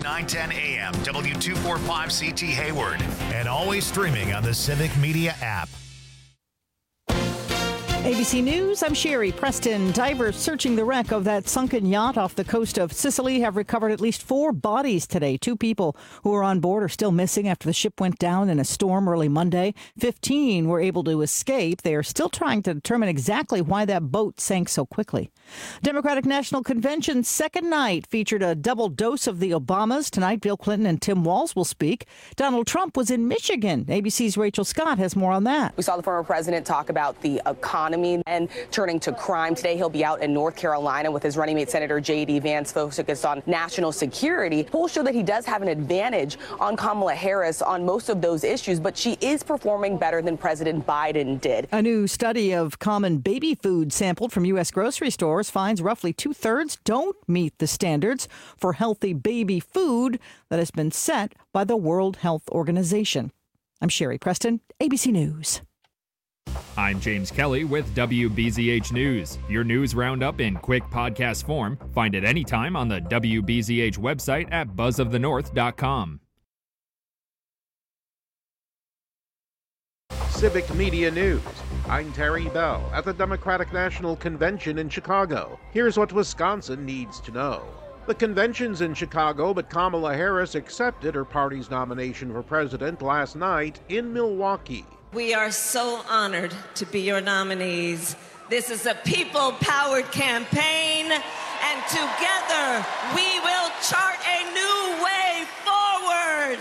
910 AM, W245CT Hayward, and always streaming on the Civic Media app. ABC News, I'm Sherry Preston. Divers searching the wreck of that sunken yacht off the coast of Sicily have recovered at least 4 bodies today. 2 people who were on board are still missing after the ship went down in a storm early Monday. 15 were able to escape. They are still trying to determine exactly why that boat sank so quickly. Democratic National Convention's second night featured a double dose of the Obamas. Tonight, Bill Clinton and Tim Walz will speak. Donald Trump was in Michigan. ABC's Rachel Scott has more on that. We saw the former president talk about the economy and turning to crime. Today, he'll be out in North Carolina with his running mate, Senator J.D. Vance, focused on national security. Polls show that he does have an advantage on Kamala Harris on most of those issues, but she is performing better than President Biden did. A new study of common baby food sampled from U.S. grocery stores finds roughly 2/3 don't meet the standards for healthy baby food that has been set by the World Health Organization. I'm Sherry Preston, ABC News. I'm James Kelly with WBZH News. Your news roundup in quick podcast form. Find it anytime on the WBZH website at buzzofthenorth.com. Civic Media News. I'm Terry Bell at the Democratic National Convention in Chicago. Here's what Wisconsin needs to know. The convention's in Chicago, but Kamala Harris accepted her party's nomination for president last night in Milwaukee. We are so honored to be your nominees. This is a people-powered campaign, and together we will chart a new way forward.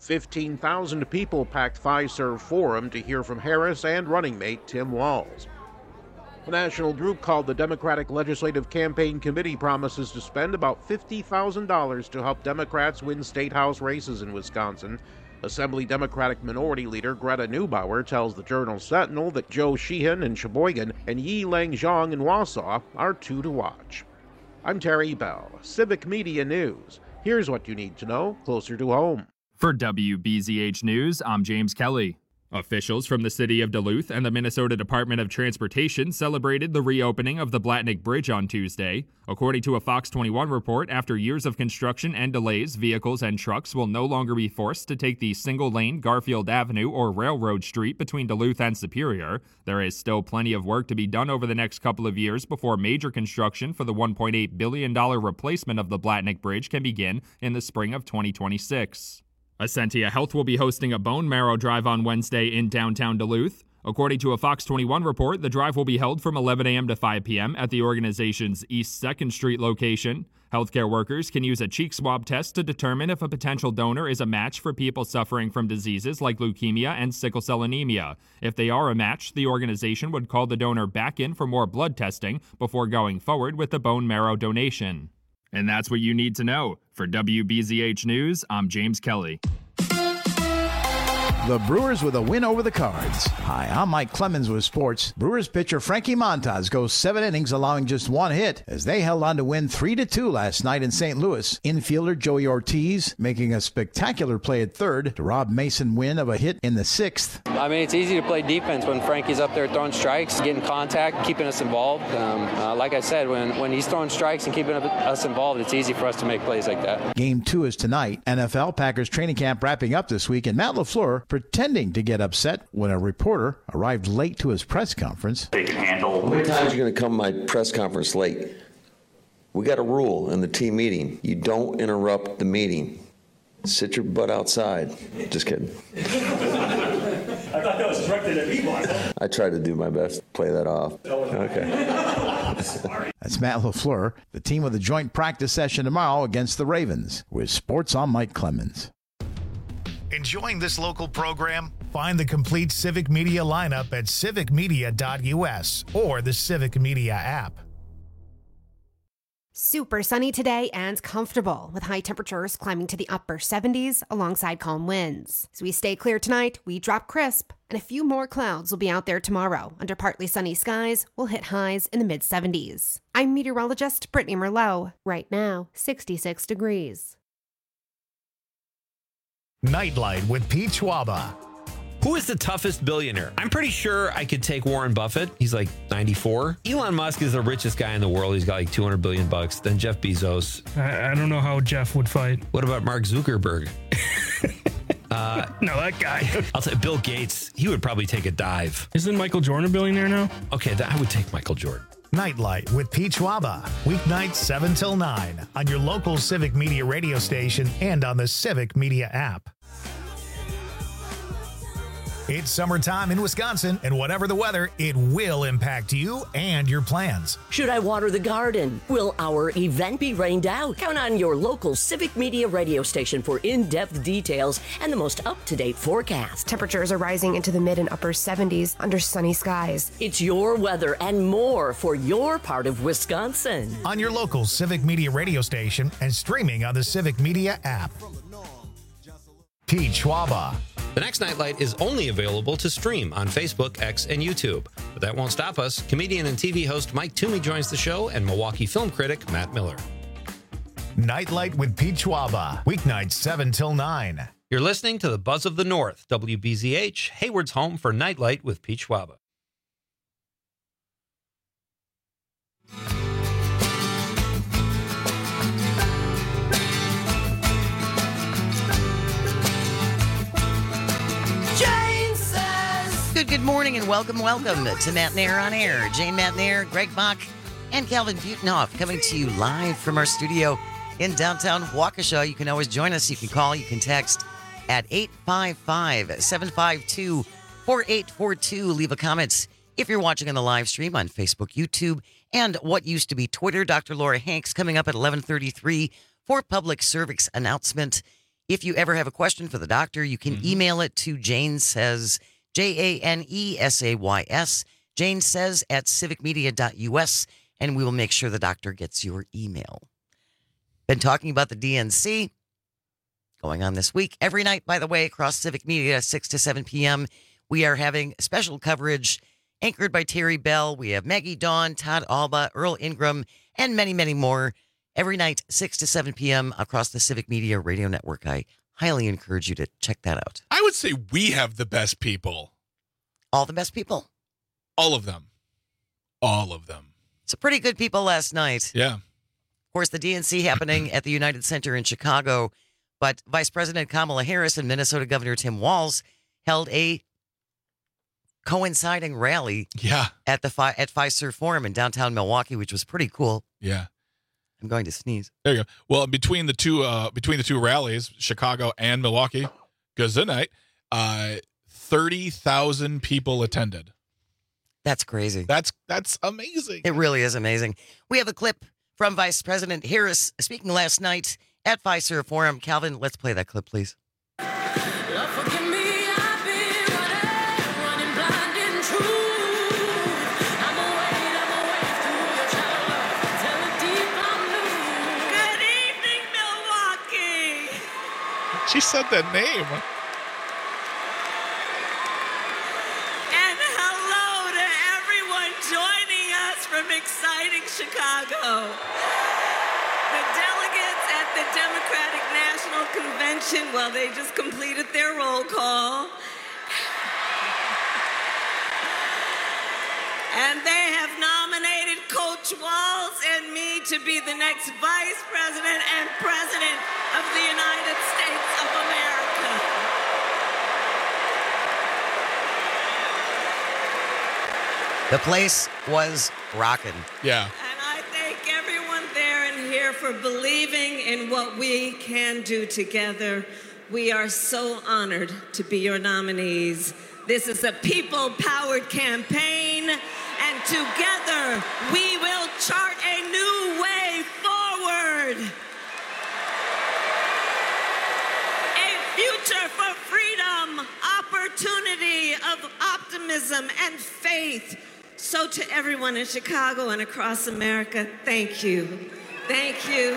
15,000 people packed Fiserv Forum to hear from Harris and running mate Tim Walz. The national group called the Democratic Legislative Campaign Committee promises to spend about $50,000 to help Democrats win state house races in Wisconsin. Assembly Democratic Minority Leader Greta Neubauer tells the Journal Sentinel that Joe Sheehan in Sheboygan and Yi Lang-Zhang in Wausau are 2 to watch. I'm Terry Bell, Civic Media News. Here's what you need to know closer to home. For WBZH News, I'm James Kelly. Officials from the city of Duluth and the Minnesota Department of Transportation celebrated the reopening of the Blatnick Bridge on Tuesday. According to a Fox 21 report, after years of construction and delays, vehicles and trucks will no longer be forced to take the single-lane Garfield Avenue or Railroad Street between Duluth and Superior. There is still plenty of work to be done over the next couple of years before major construction for the $1.8 billion replacement of the Blatnick Bridge can begin in the spring of 2026. Essentia Health will be hosting a bone marrow drive on Wednesday in downtown Duluth. According to a Fox 21 report, the drive will be held from 11 a.m. to 5 p.m. at the organization's East 2nd Street location. Healthcare workers can use a cheek swab test to determine if a potential donor is a match for people suffering from diseases like leukemia and sickle cell anemia. If they are a match, the organization would call the donor back in for more blood testing before going forward with the bone marrow donation. And that's what you need to know. For WBZH News, I'm James Kelly. The Brewers with a win over the Cards. Hi, I'm Mike Clemens with sports. Brewers pitcher Frankie Montas goes 7 innings, allowing just 1 hit as they held on to win 3-2 last night in St. Louis. Infielder Joey Ortiz making a spectacular play at third to rob Mason Wynn of a hit in the 6th. I mean, it's easy to play defense when Frankie's up there throwing strikes, getting contact, keeping us involved. Like I said, when he's throwing strikes and keeping us involved, it's easy for us to make plays like that. Game 2 is tonight. NFL Packers training camp wrapping up this week, and Matt LaFleur pretending to get upset when a reporter arrived late to his press conference. How many times are you going to come to my press conference late? We got a rule in the team meeting. You don't interrupt the meeting. Sit your butt outside. Just kidding. I thought that was directed at me, boss. I try to do my best to play that off. Okay. That's Matt LaFleur. The team with a joint practice session tomorrow against the Ravens. With sports, I'm Mike Clemens. Enjoying this local program? Find the complete Civic Media lineup at civicmedia.us or the Civic Media app. Super sunny today and comfortable, with high temperatures climbing to the upper 70s alongside calm winds. As we stay clear tonight, we drop crisp, and a few more clouds will be out there tomorrow. Under partly sunny skies, we'll hit highs in the mid-70s. I'm meteorologist Brittany Merlot. Right now, 66 degrees. Nightlight with Pete Schwaba. Who is the toughest billionaire? I'm pretty sure I could take Warren Buffett. He's like 94. Elon Musk is the richest guy in the world. He's got like $200 billion. Then Jeff Bezos. I don't know how Jeff would fight. What about Mark Zuckerberg? No, that guy. I'll say Bill Gates. He would probably take a dive. Isn't Michael Jordan a billionaire now? Okay, I would take Michael Jordan. Nightlight with Pete Schwaba. Weeknights 7 till 9 on your local Civic Media radio station and on the Civic Media app. It's summertime in Wisconsin, and whatever the weather, it will impact you and your plans. Should I water the garden? Will our event be rained out? Count on your local Civic Media radio station for in-depth details and the most up-to-date forecast. Temperatures are rising into the mid and upper 70s under sunny skies. It's your weather and more for your part of Wisconsin. On your local Civic Media radio station and streaming on the Civic Media app. Pete Schwaba. The next Nightlight is only available to stream on Facebook, X, and YouTube. But that won't stop us. Comedian and TV host Mike Toomey joins the show, and Milwaukee film critic Matt Miller. Nightlight with Pete Schwaba. Weeknights 7 till 9. You're listening to the Buzz of the North, WBZH, Hayward's home for Nightlight with Pete Schwaba. Good morning and welcome to Matt Nair on Air. Jane Matt Nair, Greg Bach, and Calvin Butenhoff coming to you live from our studio in downtown Waukesha. You can always join us. You can call, you can text at 855-752-4842. Leave a comment if you're watching on the live stream on Facebook, YouTube, and what used to be Twitter. Dr. Laura Hanks coming up at 11:33 for public service announcement. If you ever have a question for the doctor, you can email it to Jane Says, JANESAYS, Jane Says at civicmedia.us, and we will make sure the doctor gets your email. Been talking about the DNC going on this week. Every night, by the way, across Civic Media, 6 to 7 p.m., we are having special coverage anchored by Terry Bell. We have Maggie Dawn, Todd Alba, Earl Ingram, and many, many more. Every night, 6 to 7 p.m. across the Civic Media Radio Network. I highly encourage you to check that out. I would say we have the best people. All the best people? All of them. All of them. Some pretty good people last night. Yeah. Of course, the DNC happening at the United Center in Chicago, but Vice President Kamala Harris and Minnesota Governor Tim Walz held a coinciding rally at Fiserv Forum in downtown Milwaukee, which was pretty cool. Yeah. I'm going to sneeze. There you go. Well, between the two rallies, Chicago and Milwaukee, good night. 30,000 people attended. That's crazy. That's amazing. It really is amazing. We have a clip from Vice President Harris speaking last night at Fiserv Forum. Calvin, let's play that clip, please. She said that name. And hello to everyone joining us from exciting Chicago. The delegates at the Democratic National Convention, well, they just completed their roll call. And they have nominated Coach Walz and me to be the next Vice President and President of the United States of America. The place was rocking. Yeah. And I thank everyone there and here for believing in what we can do together. We are so honored to be your nominees. This is a people-powered campaign, and together we will chart a new way forward. A future for freedom, opportunity, of optimism and faith. So to everyone in Chicago and across America, thank you. Thank you.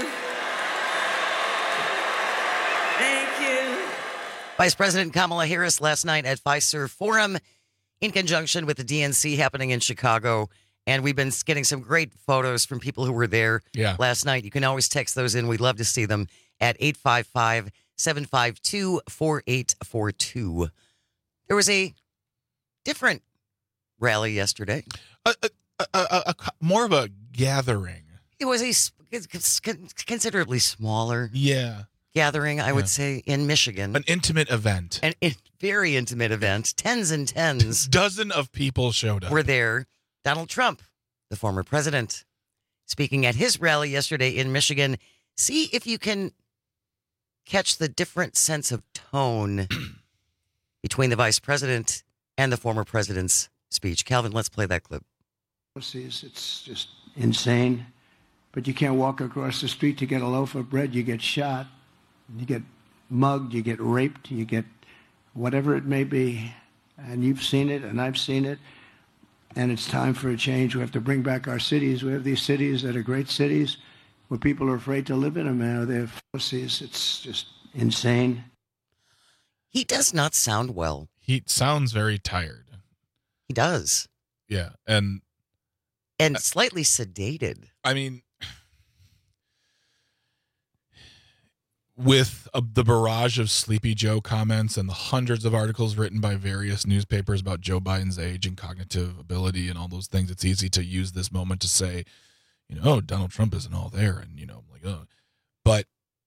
Thank you. Vice President Kamala Harris last night at Fiserv Forum in conjunction with the DNC happening in Chicago. And we've been getting some great photos from people who were there last night. You can always text those in. We'd love to see them at 855-752-4842. There was a different rally yesterday. More of a gathering. It was a considerably smaller gathering, I would say, in Michigan. An intimate event. Very intimate event. Tens and tens. Dozen of people showed up. Were there. Donald Trump, the former president, speaking at his rally yesterday in Michigan. See if you can catch the different sense of tone between the vice president and the former president's speech. Calvin, let's play that clip. It's just insane. But you can't walk across the street to get a loaf of bread. You get shot, you get mugged, you get raped, you get whatever it may be. And you've seen it, and I've seen it. And it's time for a change. We have to bring back our cities. We have these cities that are great cities where people are afraid to live in them. Now they're pussies. It's just insane. He does not sound well. He sounds very tired. He does. Yeah, and slightly sedated. I mean, with the barrage of Sleepy Joe comments and the hundreds of articles written by various newspapers about Joe Biden's age and cognitive ability and all those things, it's easy to use this moment to say, oh, Donald Trump isn't all there. And, I'm like, oh. But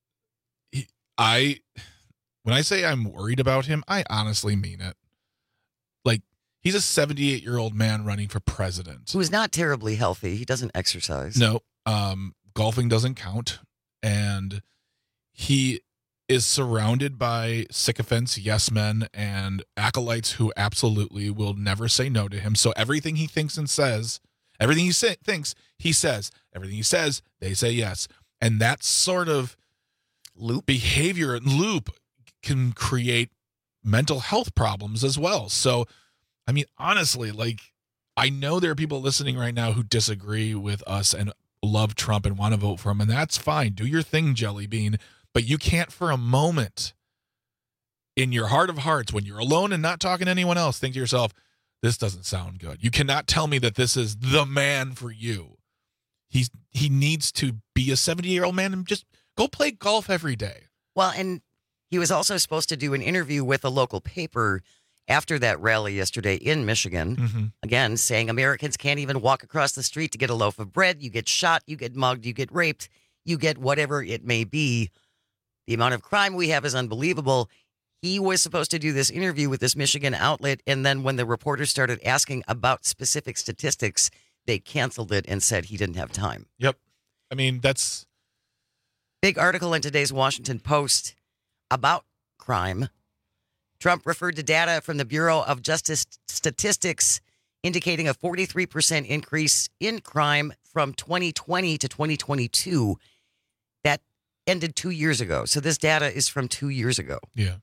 when I say I'm worried about him, I honestly mean it. Like, he's a 78-year-old man running for president. Who's not terribly healthy. He doesn't exercise. No. Golfing doesn't count. And he is surrounded by sycophants, yes men, and acolytes who absolutely will never say no to him. So everything he thinks and says, everything he thinks, he says. Everything he says, they say yes. And that sort of behavior and loop can create mental health problems as well. So, I mean, honestly, I know there are people listening right now who disagree with us and love Trump and want to vote for him, and that's fine. Do your thing, Jelly Bean. But you can't for a moment in your heart of hearts, when you're alone and not talking to anyone else, think to yourself, this doesn't sound good. You cannot tell me that this is the man for you. He needs to be a 70-year-old man and just go play golf every day. Well, and he was also supposed to do an interview with a local paper after that rally yesterday in Michigan, again, saying Americans can't even walk across the street to get a loaf of bread. You get shot, you get mugged, you get raped, you get whatever it may be. The amount of crime we have is unbelievable. He was supposed to do this interview with this Michigan outlet, and then when the reporters started asking about specific statistics, they canceled it and said he didn't have time. Yep. I mean, that's... Big article in today's Washington Post about crime. Trump referred to data from the Bureau of Justice Statistics indicating a 43% increase in crime from 2020 to 2022. That ended 2 years ago. So this data is from 2 years ago. Yeah.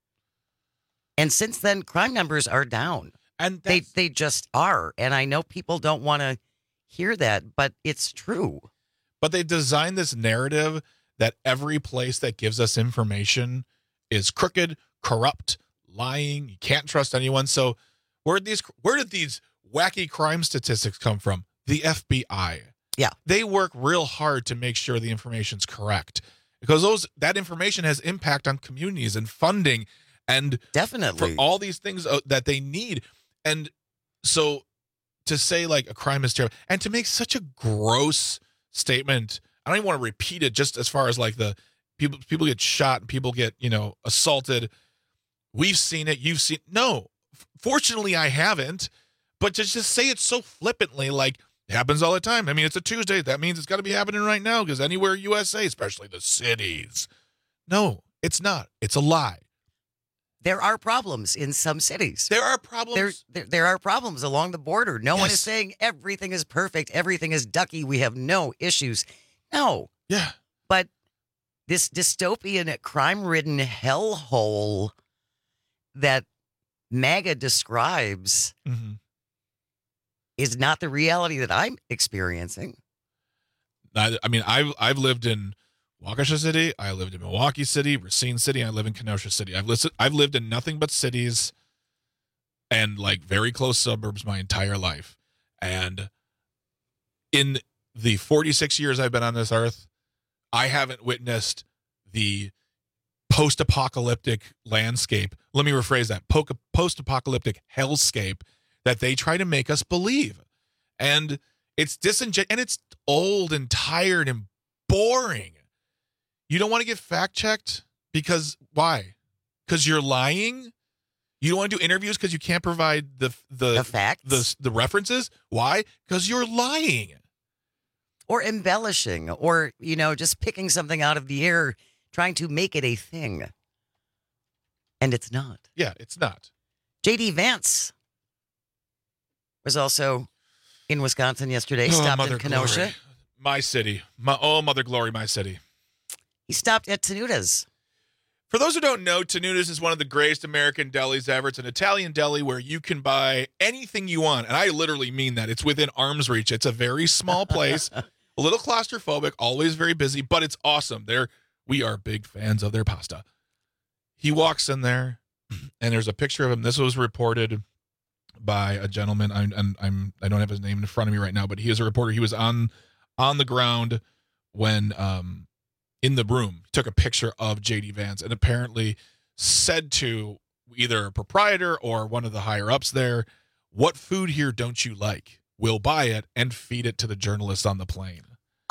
And since then, crime numbers are down. And they just are. And I know people don't want to hear that, but it's true. But they designed this narrative that every place that gives us information is crooked, corrupt, lying. You can't trust anyone. So where did these wacky crime statistics come from? The FBI. Yeah. They work real hard to make sure the information's correct, because that information has impact on communities and funding and definitely for all these things that they need. And so to say like a crime is terrible and to make such a gross statement, I don't even want to repeat it, just as far as like the people get shot and people get, assaulted. We've seen it. You've seen. No, fortunately I haven't, but to just say it so flippantly, like it happens all the time. I mean, it's a Tuesday. That means it's got to be happening right now because anywhere USA, especially the cities. No, it's not. It's a lie. There are problems in some cities. There are problems. There are problems along the border. No one is saying everything is perfect. Everything is ducky. We have no issues. No. Yeah. But this dystopian, crime-ridden hellhole that MAGA describes is not the reality that I'm experiencing. I mean, I've lived in Waukesha City. I lived in Milwaukee City, Racine City. I live in Kenosha City. I've lived in nothing but cities and like very close suburbs my entire life. And in the 46 years I've been on this earth, I haven't witnessed the post-apocalyptic landscape. Let me rephrase that. Post-apocalyptic hellscape that they try to make us believe. And it's disingenuous, and it's old and tired and boring. You don't want to get fact-checked because why? Because you're lying? You don't want to do interviews because you can't provide the facts? The references? Why? Because you're lying. Or embellishing, or, just picking something out of the air, trying to make it a thing. And it's not. Yeah, it's not. J.D. Vance was also in Wisconsin yesterday, stopped in Kenosha. Glory. My city. Mother Glory, my city. He stopped at Tenuta's. For those who don't know, Tenuta's is one of the greatest American delis ever. It's an Italian deli where you can buy anything you want. And I literally mean that. It's within arm's reach. It's a very small place, a little claustrophobic, always very busy, but it's awesome. We are big fans of their pasta. He walks in there, and there's a picture of him. This was reported by a gentleman. I don't have his name in front of me right now, but he is a reporter. He was on the ground when in the room, took a picture of J.D. Vance and apparently said to either a proprietor or one of the higher ups there, "What food here don't you like? We'll buy it and feed it to the journalists on the plane."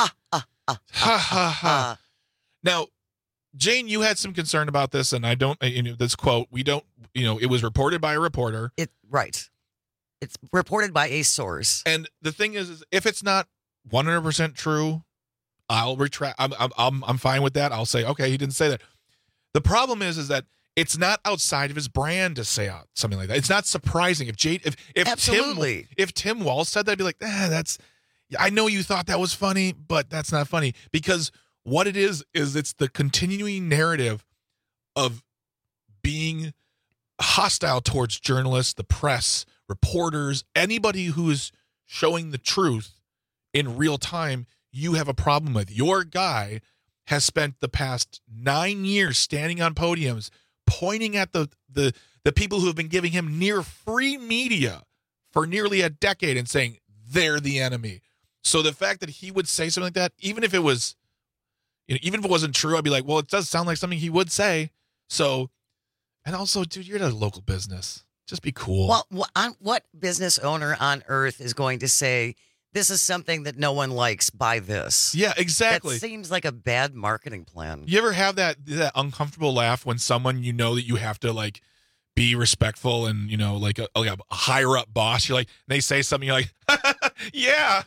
Now, Jane, you had some concern about this, and I don't, this quote, it was reported by a reporter. Right. It's reported by a source. And the thing is if it's not 100% true, I'll retract. I'm fine with that. I'll say, okay, he didn't say that. The problem is that it's not outside of his brand to say something like that. It's not surprising if Absolutely. If Tim Walz said that, I'd be like, I know you thought that was funny, but that's not funny. Because what it is it's the continuing narrative of being hostile towards journalists, the press, reporters, anybody who is showing the truth in real time. You have a problem with. Your guy has spent the past 9 years standing on podiums, pointing at the people who have been giving him near free media for nearly a decade and saying they're the enemy. So the fact that he would say something like that, even if it wasn't true, I'd be like, well, it does sound like something he would say. So, and also, dude, you're at a local business. Just be cool. Well, what business owner on earth is going to say, this is something that no one likes, buy this? Yeah, exactly. That seems like a bad marketing plan. You ever have that uncomfortable laugh when someone that you have to like be respectful and like a higher up boss, you're like, they say something, you're like, yeah.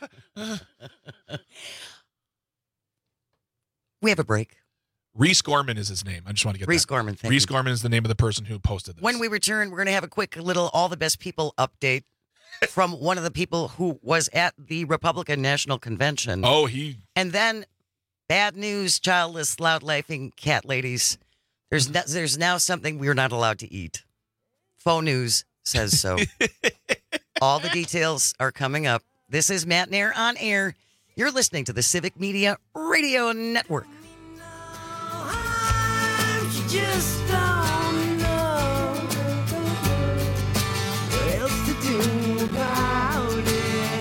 We have a break. Reese Gorman is his name. I just want to get Reese that. Gorman. Reese Gorman is the name of the person who posted this. When we return, we're going to have a quick little All the Best People update from one of the people who was at the Republican National Convention. Oh, And then bad news, childless, loud laughing cat ladies. There's now something we're not allowed to eat. Faux News says so. All the details are coming up. This is Matt Nair on air. You're listening to the Civic Media Radio Network. Just don't know what else to do about it.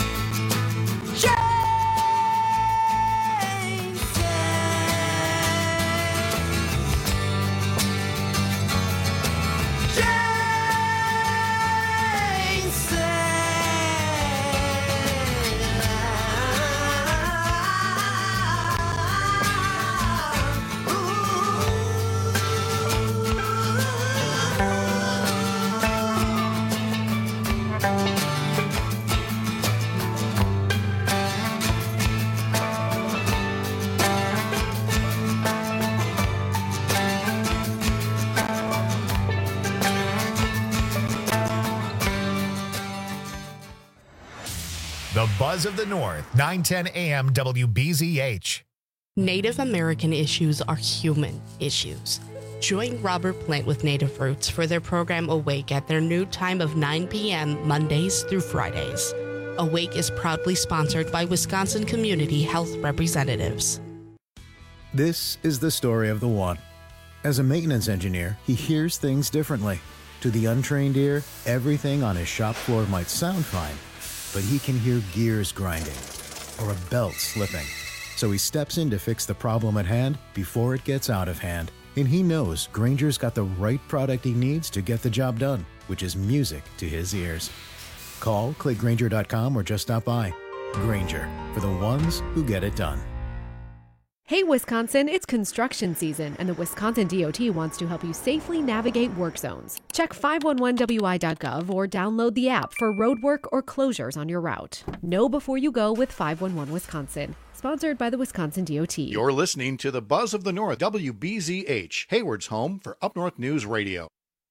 The Buzz of the North, 910 AM WBZH. Native American issues are human issues. Join Robert Plant with Native Roots for their program Awake at their new time of 9 p.m. Mondays through Fridays. Awake is proudly sponsored by Wisconsin Community Health Representatives. This is the story of the one. As a maintenance engineer, he hears things differently. To the untrained ear, everything on his shop floor might sound fine, but he can hear gears grinding or a belt slipping. So he steps in to fix the problem at hand before it gets out of hand. And he knows Granger's got the right product he needs to get the job done, which is music to his ears. Call, click Granger.com, or just stop by. Granger, for the ones who get it done. Hey Wisconsin, it's construction season, and the Wisconsin DOT wants to help you safely navigate work zones. Check 511wi.gov or download the app for road work or closures on your route. Know before you go with 511 Wisconsin. Sponsored by the Wisconsin DOT. You're listening to the Buzz of the North, WBZH, Hayward's home for Up North News Radio.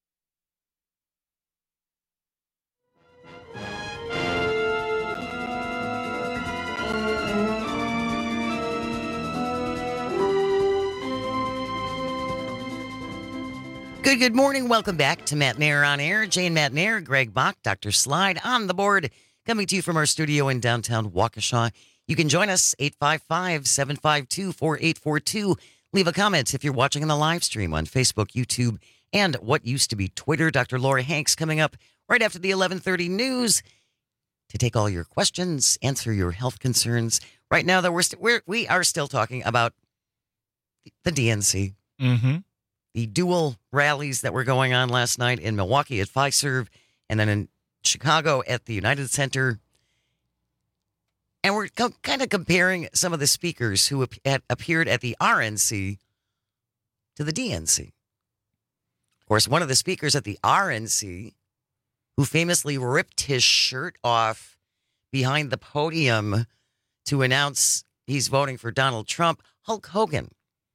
Good morning. Welcome back to Matt Nair on Air. Jane Matt Nair, Greg Bach, Dr. Slide on the board, coming to you from our studio in downtown Waukesha. You can join us, 855-752-4842. Leave a comment if you're watching on the live stream on Facebook, YouTube, and what used to be Twitter. Dr. Laura Hanks coming up right after the 11:30 news to take all your questions, answer your health concerns. Right now, though, we are still talking about the DNC. Mm-hmm. The dual rallies that were going on last night in Milwaukee at Fiserv and then in Chicago at the United Center. And we're kind of comparing some of the speakers who had appeared at the RNC to the DNC. Of course, one of the speakers at the RNC, who famously ripped his shirt off behind the podium to announce he's voting for Donald Trump, Hulk Hogan.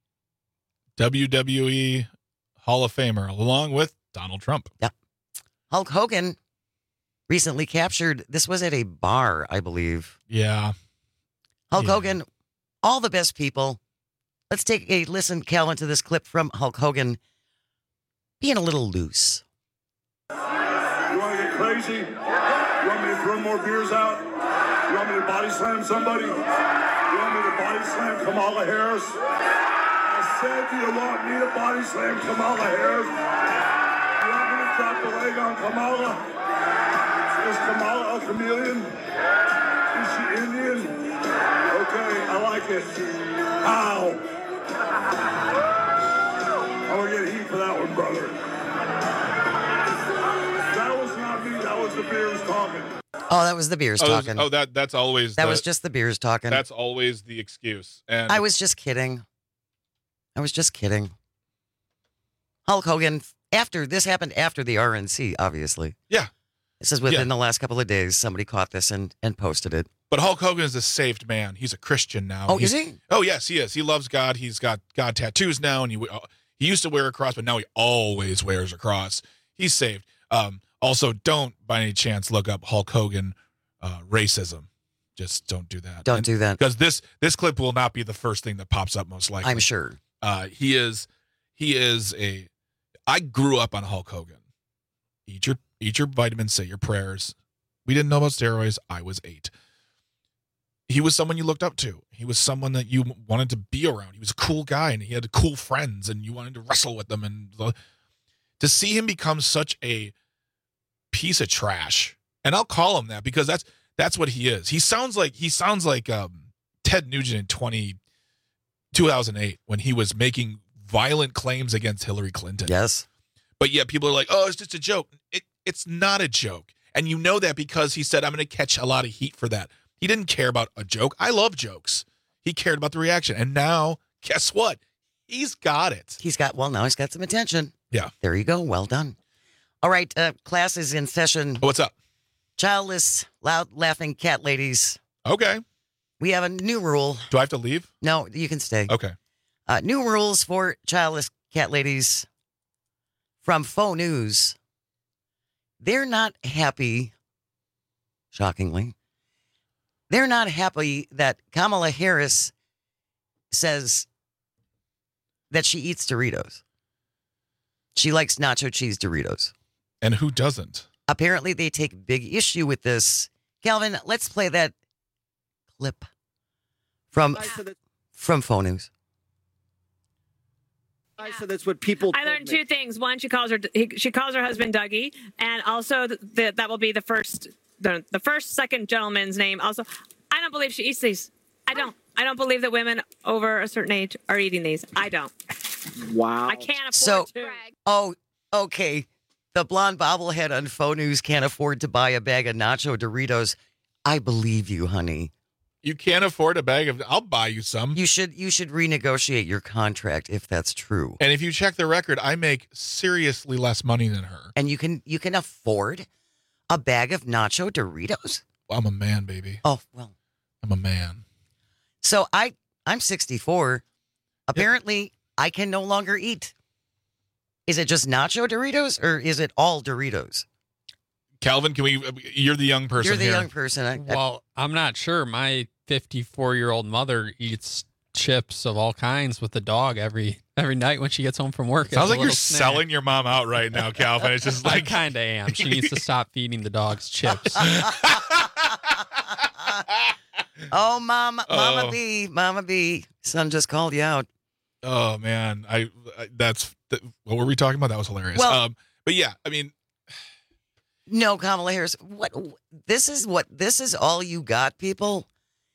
WWE Hall of Famer, along with Donald Trump. Yeah. Hulk Hogan recently captured, this was at a bar, I believe. Yeah. Hulk Hogan, all the best people. Let's take a listen, Cal, into this clip from Hulk Hogan being a little loose. You want to get crazy? You want me to throw more beers out? You want me to body slam somebody? You want me to body slam Kamala Harris? I said you want me to body slam Kamala Harris? You want me to drop the leg on Kamala? Is Kamala a chameleon? Is she Indian? Okay, I like it. How? I'm gonna get heat for that one, brother. That was not me, that was the beers talking. Oh, that was the beers talking. That's always that was just the beers talking. That's always the excuse. And I was just kidding. Hulk Hogan, this happened after the RNC, obviously. Yeah. This is within the last couple of days. Somebody caught this and posted it. But Hulk Hogan is a saved man. He's a Christian now. Oh, is he? Oh, yes, he is. He loves God. He's got God tattoos now, and he used to wear a cross, but now he always wears a cross. He's saved. Also, don't by any chance look up Hulk Hogan racism. Just don't do that. Don't do that. Because this clip will not be the first thing that pops up, most likely. I'm sure. He is I grew up on Hulk Hogan. Eat your vitamins, say your prayers. We didn't know about steroids. I was 8. He was someone you looked up to. He was someone that you wanted to be around. He was a cool guy, and he had cool friends, and you wanted to wrestle with them. And to see him become such a piece of trash, and I'll call him that because that's what he is. He sounds like Ted Nugent in 2008 when he was making violent claims against Hillary Clinton. Yes. But yet people are like, oh, it's just a joke. It's not a joke. And you know that because he said, I'm going to catch a lot of heat for that. He didn't care about a joke. I love jokes. He cared about the reaction. And now, guess what? He's got it. Now he's got some attention. Yeah. There you go. Well done. All right. Class is in session. What's up? Childless, loud, laughing cat ladies. Okay. We have a new rule. Do I have to leave? No, you can stay. Okay. New rules for childless cat ladies from Faux News. They're not happy, shockingly. They're not happy that Kamala Harris says that she eats Doritos. She likes nacho cheese Doritos. And who doesn't? Apparently, they take big issue with this. Calvin, let's play that clip from Faux News. So that's what people. I learned two things. One, she calls her husband Dougie, and also that will be the first second gentleman's name. Also, I don't believe she eats these. I don't believe that women over a certain age are eating these. I don't. Wow. I can't So, afford to. oh, okay. The blonde bobblehead on Faux News can't afford to buy a bag of Nacho Doritos. I believe you, honey. You can't afford a bag of. I'll buy you some. You should renegotiate your contract if that's true. And if you check the record, I make seriously less money than her. And you can afford a bag of Nacho Doritos? Well, I'm a man, baby. Oh, well. I'm a man. So I'm 64. Apparently, I can no longer eat. Is it just Nacho Doritos or is it all Doritos? Calvin, you're the young person. You're the here. young person. Well, I'm not sure. My 54-year-old mother eats chips of all kinds with the dog every night when she gets home from work. Sounds like you're selling your mom out right now, Calvin. It's just like I kind of am. She needs to stop feeding the dogs chips. Oh, Mama B, son just called you out. Oh man, what were we talking about? That was hilarious. Well, but yeah, I mean, no, Kamala Harris. This is all you got, people.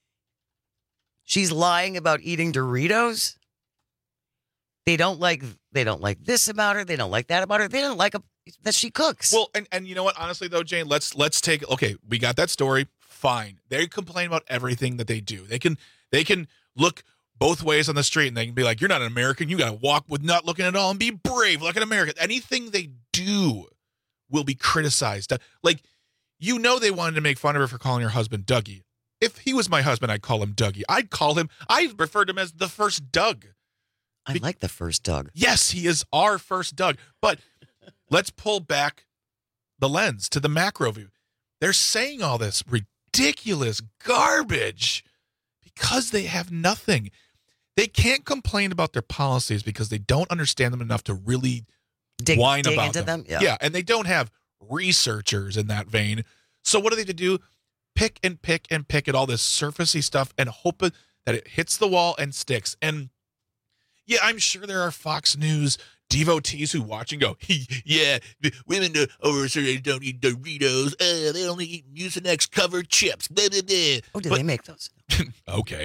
She's lying about eating Doritos. They don't like this about her. They don't like that about her. They don't like that she cooks. Well, and you know what? Honestly, though, Jane, let's take. Okay, we got that story. Fine. They complain about everything that they do. They can look both ways on the street and they can be like, "You're not an American. You got to walk with not looking at all and be brave like an American." Anything they do will be criticized. Like, they wanted to make fun of her for calling her husband Dougie. If he was my husband, I'd call him Dougie. I referred to him as the first Doug. I like the first Doug. Yes, he is our first Doug. But let's pull back the lens to the macro view. They're saying all this ridiculous garbage because they have nothing. They can't complain about their policies because they don't understand them enough to really whine dig about into them. Yeah, and they don't have researchers in that vein. So what do they do? Pick and pick and pick at all this surfacey stuff and hope that it hits the wall and sticks. And yeah, I'm sure there are Fox News devotees who watch and go, yeah, women over there don't eat Doritos. They only eat Mucinex covered chips. Blah, blah, blah. Oh, do they make those? Okay.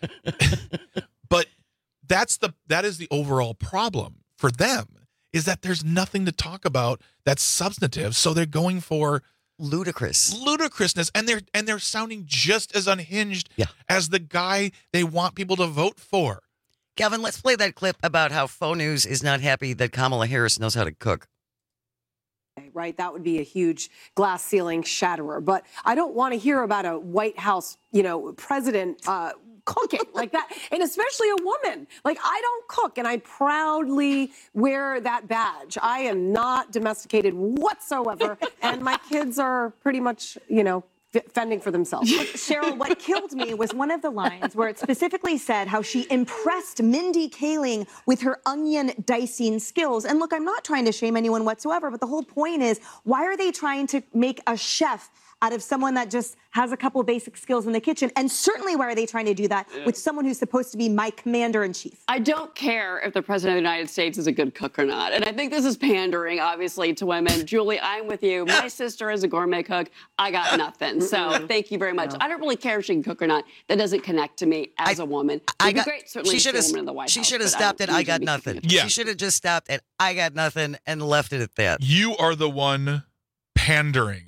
But that is the overall problem for them, is that there's nothing to talk about that's substantive. So they're going for ludicrousness, and they're sounding just as unhinged as the guy they want people to vote for. Calvin, let's play that clip about how Faux News is not happy that Kamala Harris knows how to cook. Right, that would be a huge glass ceiling shatterer. But I don't want to hear about a White House, president cooking like that, and especially a woman. Like, I don't cook, and I proudly wear that badge. I am not domesticated whatsoever, and my kids are pretty much, fending for themselves. Cheryl, what killed me was one of the lines where it specifically said how she impressed Mindy Kaling with her onion dicing skills. And look, I'm not trying to shame anyone whatsoever, but the whole point is, why are they trying to make a chef out of someone that just has a couple basic skills in the kitchen? And certainly, why are they trying to do that with someone who's supposed to be my commander-in-chief? I don't care if the president of the United States is a good cook or not. And I think this is pandering, obviously, to women. Julie, I'm with you. My sister is a gourmet cook. I got nothing. So thank you very much. I don't really care if she can cook or not. That doesn't connect to me as a woman. It'd be great, certainly, to be a woman in the White House. She should have stopped at I got nothing. Yeah. She should have just stopped at I got nothing and left it at that. You are the one pandering.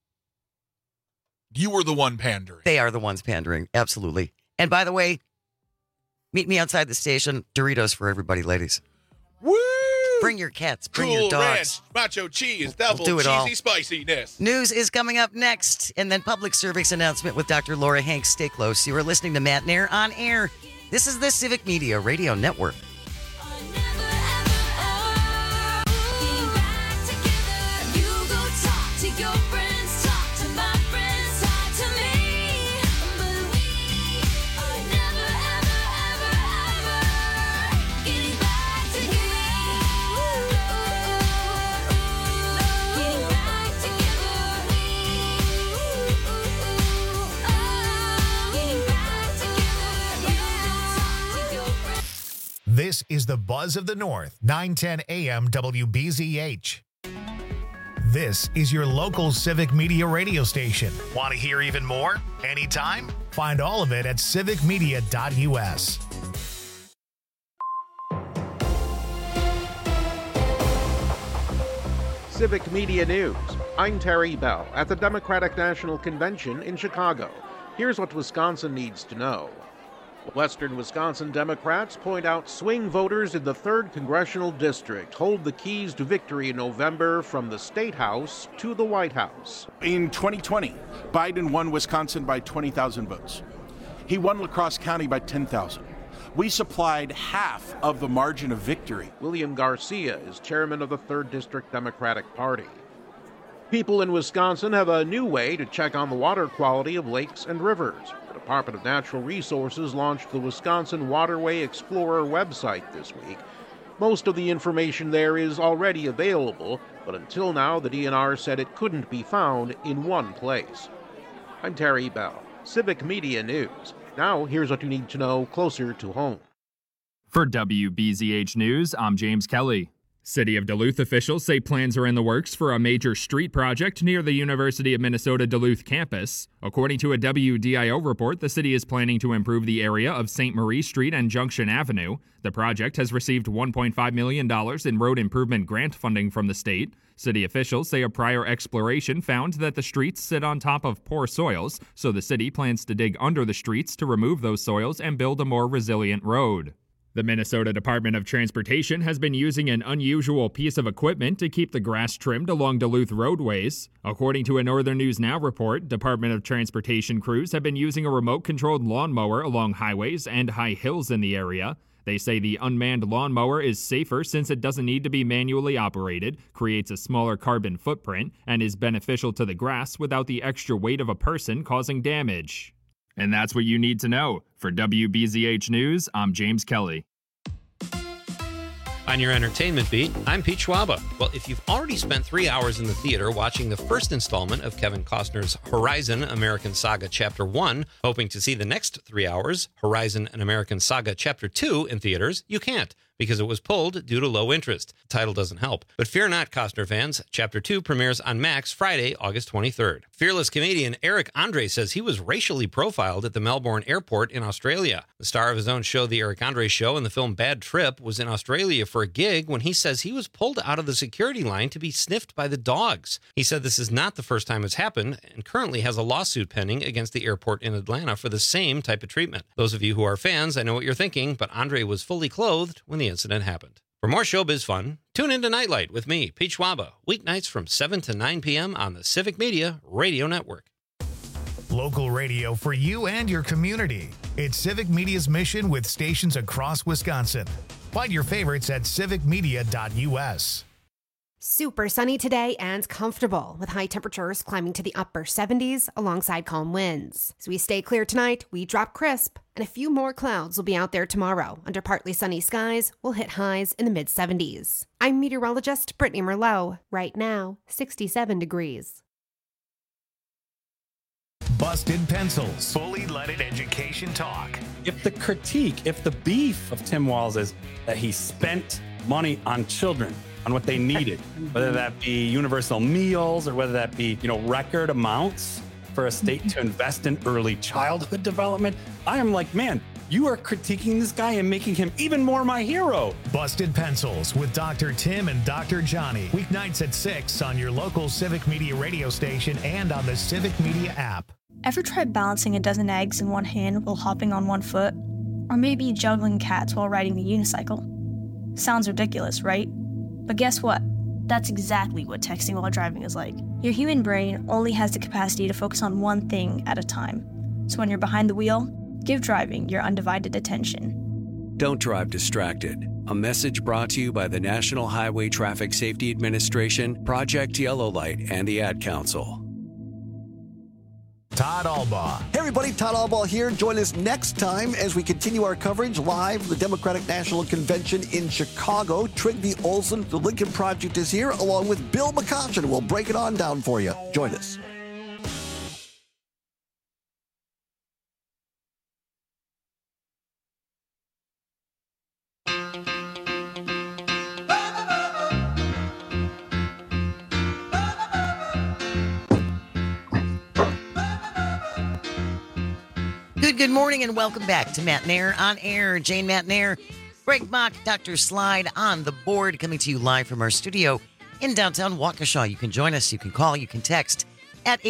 You were the one pandering. They are the ones pandering. Absolutely. And by the way, meet me outside the station. Doritos for everybody, ladies. Woo! Bring your cats. Bring Cool your dogs. Ranch, macho cheese, double do it cheesy all. spiciness. News is coming up next. And then public service announcement with Dr. Laura Hanks. Stay close. You are listening to Matt Nair on air. This is the Civic Media Radio Network. This is the Buzz of the North, 910 AM WBZH. This is your local Civic Media radio station. Want to hear even more? Anytime? Find all of it at civicmedia.us. Civic Media News. I'm Terry Bell at the Democratic National Convention in Chicago. Here's what Wisconsin needs to know. Western Wisconsin Democrats point out swing voters in the 3rd Congressional District hold the keys to victory in November from the State House to the White House. In 2020, Biden won Wisconsin by 20,000 votes. He won La Crosse County by 10,000. We supplied half of the margin of victory. William Garcia is chairman of the 3rd District Democratic Party. People in Wisconsin have a new way to check on the water quality of lakes and rivers. The Department of Natural Resources launched the Wisconsin Waterway Explorer website this week. Most of the information there is already available, but until now the DNR said it couldn't be found in one place. I'm Terry Bell, Civic Media News. Now, here's what you need to know closer to home. For WBZH News, I'm James Kelly. City of Duluth officials say plans are in the works for a major street project near the University of Minnesota Duluth campus. According to a WDIO report, the city is planning to improve the area of St. Marie Street and Junction Avenue. The project has received $1.5 million in road improvement grant funding from the state. City officials say a prior exploration found that the streets sit on top of poor soils, so the city plans to dig under the streets to remove those soils and build a more resilient road. The Minnesota Department of Transportation has been using an unusual piece of equipment to keep the grass trimmed along Duluth roadways. According to a Northern News Now report, Department of Transportation crews have been using a remote-controlled lawnmower along highways and high hills in the area. They say the unmanned lawnmower is safer since it doesn't need to be manually operated, creates a smaller carbon footprint, and is beneficial to the grass without the extra weight of a person causing damage. And that's what you need to know. For WBZH News, I'm James Kelly. On your entertainment beat, I'm Pete Schwaba. Well, if you've already spent 3 hours in the theater watching the first installment of Kevin Costner's Horizon American Saga Chapter 1, hoping to see the next 3 hours, Horizon An American Saga Chapter 2, in theaters, you can't, because it was pulled due to low interest. The title doesn't help. But fear not, Costner fans. Chapter 2 premieres on Max Friday, August 23rd. Fearless comedian Eric Andre says he was racially profiled at the Melbourne airport in Australia. The star of his own show, The Eric Andre Show, and the film Bad Trip, was in Australia for a gig when he says he was pulled out of the security line to be sniffed by the dogs. He said this is not the first time it's happened and currently has a lawsuit pending against the airport in Atlanta for the same type of treatment. Those of you who are fans, I know what you're thinking, but Andre was fully clothed when the incident happened. For more showbiz fun, tune into Nightlight with me, Pete Schwaba, weeknights from 7 to 9 p.m. on the Civic Media Radio Network. Local radio for you and your community. It's Civic Media's mission with stations across Wisconsin. Find your favorites at civicmedia.us. Super sunny today and comfortable, with high temperatures climbing to the upper 70s alongside calm winds. As we stay clear tonight, we drop crisp, and a few more clouds will be out there tomorrow. Under partly sunny skies, we'll hit highs in the mid-70s. I'm meteorologist Brittany Merlot. Right now, 67 degrees. Busted Pencils. Fully leaded education talk. If the beef of Tim Walz is that he spent money on children, on what they needed, whether that be universal meals or whether that be, record amounts for a state to invest in early childhood development, I am like, man, you are critiquing this guy and making him even more my hero. Busted Pencils with Dr. Tim and Dr. Johnny. Weeknights at 6 on your local Civic Media radio station and on the Civic Media app. Ever tried balancing a dozen eggs in one hand while hopping on one foot? Or maybe juggling cats while riding the unicycle? Sounds ridiculous, right? But guess what? That's exactly what texting while driving is like. Your human brain only has the capacity to focus on one thing at a time. So when you're behind the wheel, give driving your undivided attention. Don't drive distracted. A message brought to you by the National Highway Traffic Safety Administration, Project Yellow Light, and the Ad Council. Todd Albaugh. Hey everybody, Todd Albaugh here. Join us next time as we continue our coverage live from the Democratic National Convention in Chicago. Trygve Olsen, the Lincoln Project, is here, along with Bill McCoshen. We'll break it on down for you. Join us. Good morning and welcome back to Matt Nair on Air. Jane Matt Nair, Greg Mock, Dr. Slide on the board, coming to you live from our studio in downtown Waukesha. You can join us. You can call. You can text at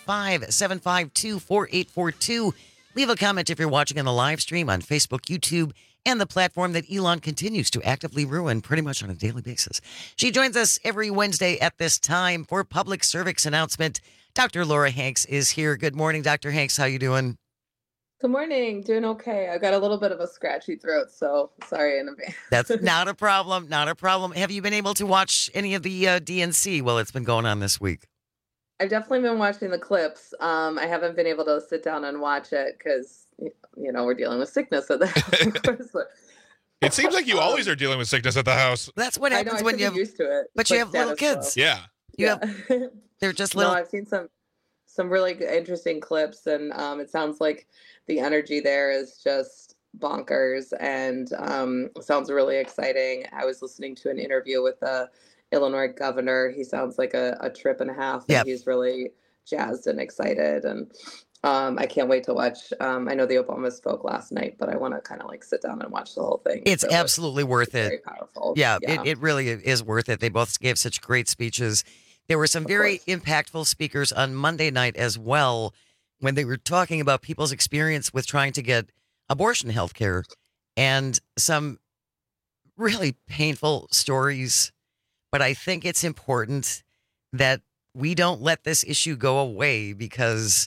855-752-4842. Leave a comment if you're watching on the live stream on Facebook, YouTube, and the platform that Elon continues to actively ruin pretty much on a daily basis. She joins us every Wednesday at this time for public service announcement. Dr. Laura Hanks is here. Good morning, Dr. Hanks. How you doing? Good morning. Doing okay. I got a little bit of a scratchy throat, so sorry in advance. That's not a problem. Not a problem. Have you been able to watch any of the DNC while it's been going on this week? I've definitely been watching the clips. I haven't been able to sit down and watch it because, we're dealing with sickness at the house, of course. But, it seems like you always are dealing with sickness at the house. That's what happens when you have used to it. But you have little kids. Yeah. They're just little. No, I've seen some really interesting clips, and it sounds like the energy there is just bonkers, and sounds really exciting. I was listening to an interview with the Illinois governor. He sounds like a trip and a half. And he's really jazzed and excited, and I can't wait to watch. I know the Obama spoke last night, but I want to kind of sit down and watch the whole thing. It's absolutely worth it. Very powerful. Yeah, it really is worth it. They both gave such great speeches. There were some very impactful speakers on Monday night as well when they were talking about people's experience with trying to get abortion health care and some really painful stories. But I think it's important that we don't let this issue go away because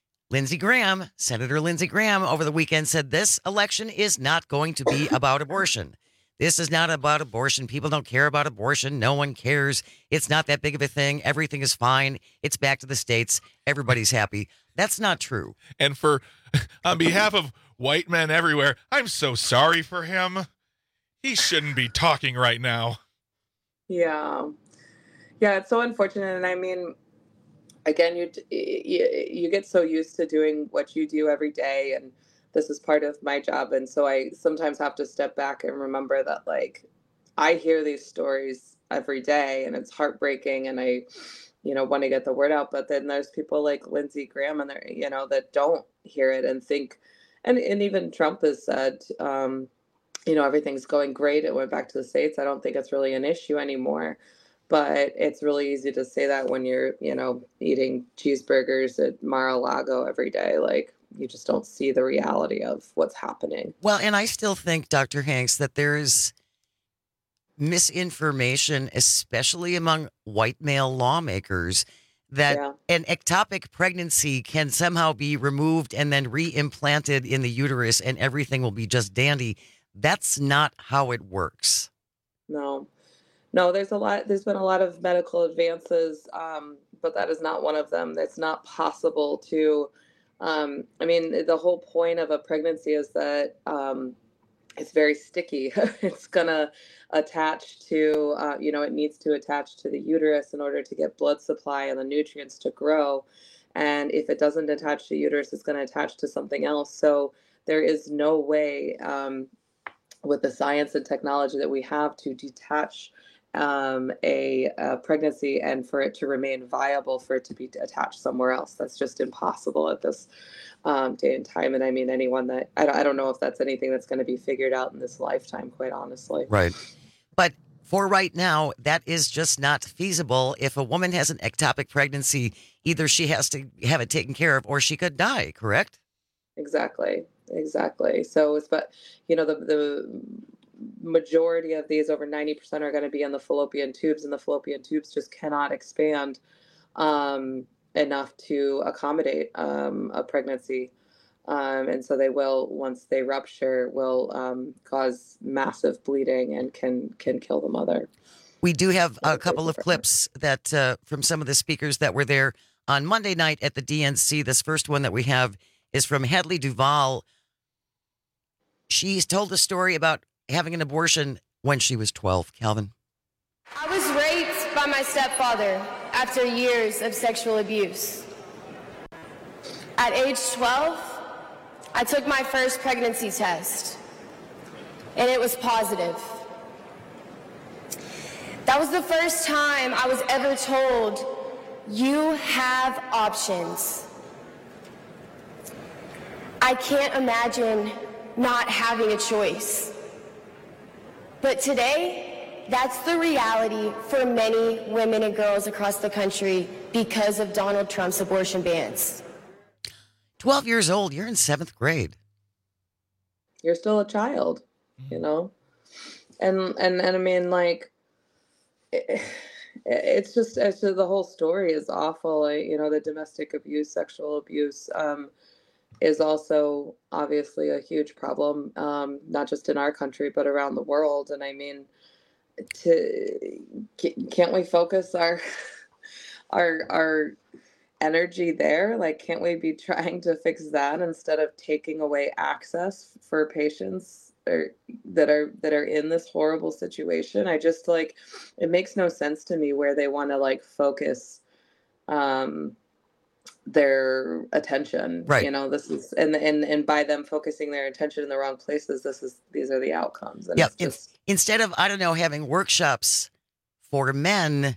Senator Lindsey Graham over the weekend said this election is not going to be about abortion. This is not about abortion. People don't care about abortion. No one cares. It's not that big of a thing. Everything is fine. It's back to the states. Everybody's happy. That's not true. And on behalf of white men everywhere, I'm so sorry for him. He shouldn't be talking right now. Yeah, it's so unfortunate. And I mean, again, you get so used to doing what you do every day, and this is part of my job. And so I sometimes have to step back and remember that, I hear these stories every day, and it's heartbreaking, and I, want to get the word out. But then there's people like Lindsey Graham and there, that don't hear it and think, and even Trump has said, everything's going great. It went back to the States. I don't think it's really an issue anymore. But it's really easy to say that when you're, eating cheeseburgers at Mar-a-Lago every day. You just don't see the reality of what's happening. Well, and I still think, Dr. Hanks, that there's misinformation, especially among white male lawmakers, that an ectopic pregnancy can somehow be removed and then reimplanted in the uterus and everything will be just dandy. That's not how it works. No, there's been a lot of medical advances, but that is not one of them. It's not possible to, the whole point of a pregnancy is that it's very sticky. It's going to attach to, it needs to attach to the uterus in order to get blood supply and the nutrients to grow. And if it doesn't attach to uterus, it's going to attach to something else. So there is no way with the science and technology that we have to detach a pregnancy and for it to remain viable, for it to be attached somewhere else. That's just impossible at this day and time. And I mean, anyone that I don't know if that's anything that's going to be figured out in this lifetime, quite honestly. Right. But for right now, that is just not feasible. If a woman has an ectopic pregnancy, either she has to have it taken care of or she could die, correct? Exactly. So the majority of these, over 90%, are going to be in the fallopian tubes, and the fallopian tubes just cannot expand enough to accommodate a pregnancy. And so they will, once they rupture, will cause massive bleeding and can kill the mother. We do have a couple of clips that from some of the speakers that were there on Monday night at the DNC. This first one that we have is from Hadley Duval. She's told a story about having an abortion when she was 12. Calvin. I was raped by my stepfather after years of sexual abuse. At age 12, I took my first pregnancy test, and it was positive. That was the first time I was ever told, you have options. I can't imagine not having a choice. But today, that's the reality for many women and girls across the country because of Donald Trump's abortion bans. 12 years old, you're in 7th grade. You're still a child, you know? And I mean, like, it's just the whole story is awful. You know, the domestic abuse, sexual abuse is also obviously a huge problem, not just in our country, but around the world. And I mean, can't we focus our energy there? Like, can't we be trying to fix that instead of taking away access for patients that are in this horrible situation? I just, like, it makes no sense to me where they want to, like, focus their attention. Right. You know, this is and by them focusing their attention in the wrong places, these are the outcomes. And Yeah, it's just, instead of, I don't know, having workshops for men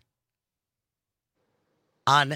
on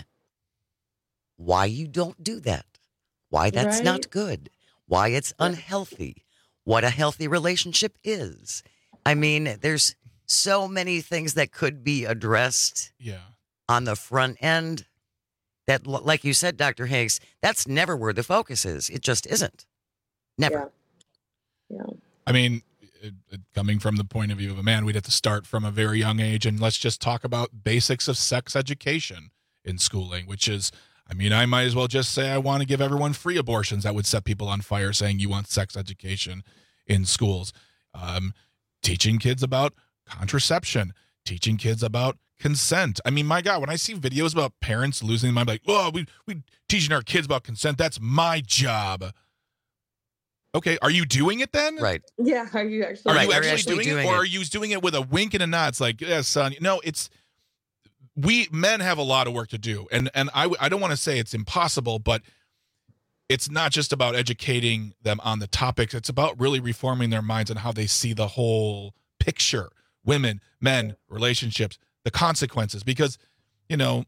why you don't do that, why that's not Right. good, why it's unhealthy, what a healthy relationship is. I mean, there's so many things that could be addressed on the front end that, like you said, Dr. Higgs, that's never where the focus is. It just isn't. Never. Yeah. I mean, coming from the point of view of a man, we'd have to start from a very young age, and let's just talk about basics of sex education in schooling, which is, I mean, I might as well just say I want to give everyone free abortions. That would set people on fire, saying you want sex education in schools. Teaching kids about contraception, teaching kids about consent. I mean, my God, when I see videos about parents losing their mind, like, oh, we teaching our kids about consent, that's my job. Okay, are you doing it then? Right. Yeah, are you actually? Are you actually doing it, or are you doing it with a wink and a nod? It's like, yeah, son. No, it's we men have a lot of work to do, and I don't want to say it's impossible, but it's not just about educating them on the topics. It's about really reforming their minds and how they see the whole picture: women, men, relationships, the consequences. Because, you know,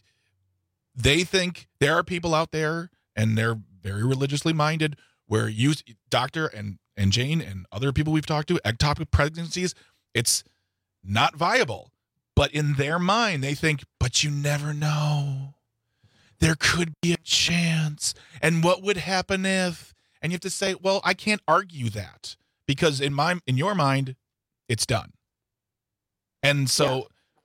they think there are people out there, and they're very religiously minded, where you, Doctor and Jane and other people we've talked to, ectopic pregnancies, it's not viable. But in their mind, they think, but you never know. There could be a chance. And what would happen if? And you have to say, well, I can't argue that, because in your mind, it's done. And so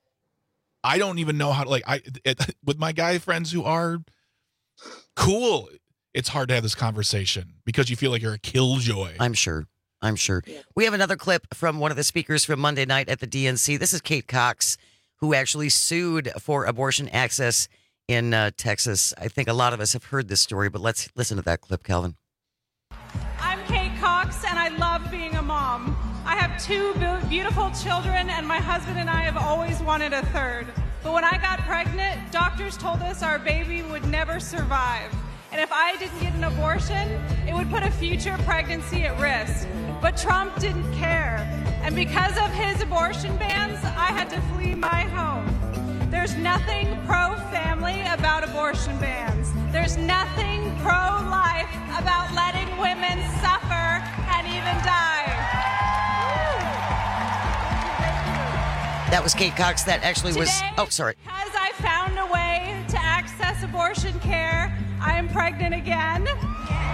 I don't even know how to, like, with my guy friends who are cool, it's hard to have this conversation because you feel like you're a killjoy. I'm sure. We have another clip from one of the speakers from Monday night at the DNC. This is Kate Cox, who actually sued for abortion access in Texas. I think a lot of us have heard this story, but let's listen to that clip, Calvin. I'm Kate Cox, and I love being a mom. I have two beautiful children, and my husband and I have always wanted a third. But when I got pregnant, doctors told us our baby would never survive. And if I didn't get an abortion, it would put a future pregnancy at risk. But Trump didn't care. And because of his abortion bans, I had to flee my home. There's nothing pro-family about abortion bans. There's nothing pro-life about letting women suffer and even die. That was Kate Cox. That actually was... Oh, sorry. Because I found a way to access abortion care, I am pregnant again. Thank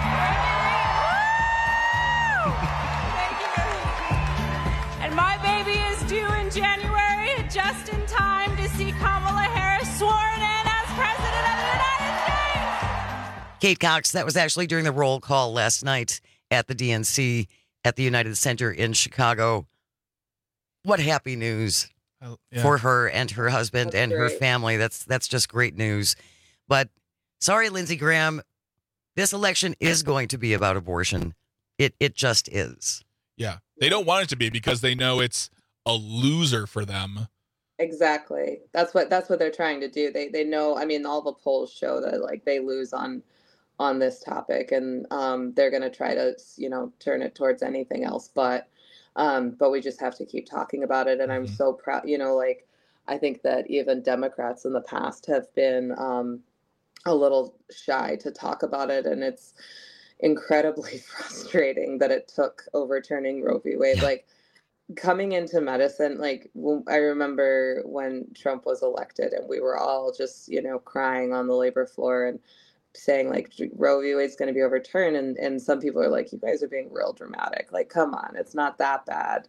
you. And my baby is due in January, just in time to see Kamala Harris sworn in as President of the United States. Kate Cox, that was actually during the roll call last night at the DNC at the United Center in Chicago. What happy news for her and her husband and her family. That's just great news. But sorry, Lindsey Graham, this election is going to be about abortion. It just is. Yeah. They don't want it to be because they know it's a loser for them. Exactly. That's what they're trying to do. They know, I mean, all the polls show that, like, they lose on this topic, and they're going to try to, you know, turn it towards anything else, but we just have to keep talking about it. And I'm so proud, you know, like, I think that even Democrats in the past have been a little shy to talk about it, and it's incredibly frustrating that it took overturning Roe v. Wade. Like, coming into medicine, like I remember when Trump was elected and we were all just, crying on the labor floor and saying like Roe v. Wade's going to be overturned. And some people are like, you guys are being real dramatic. Like, come on, it's not that bad.